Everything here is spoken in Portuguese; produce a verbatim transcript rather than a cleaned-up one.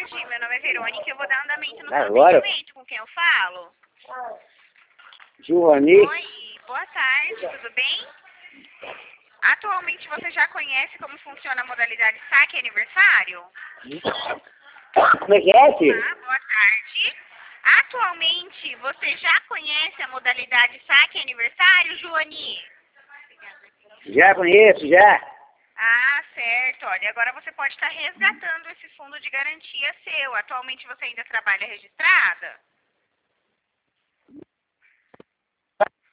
tarde, meu nome é Verônica e eu vou dar andamento no seu Agora? atendimento. Com quem eu falo? Giovanni? Oi, boa tarde, tudo bem? Atualmente você já conhece como funciona a modalidade saque aniversário? Como é que é, filho? Ah, boa tarde. Atualmente você já conhece a modalidade saque aniversário, Joani? Já conheço, já. Ah, certo. Olha, agora você pode estar resgatando esse fundo de garantia seu. Atualmente você ainda trabalha registrada?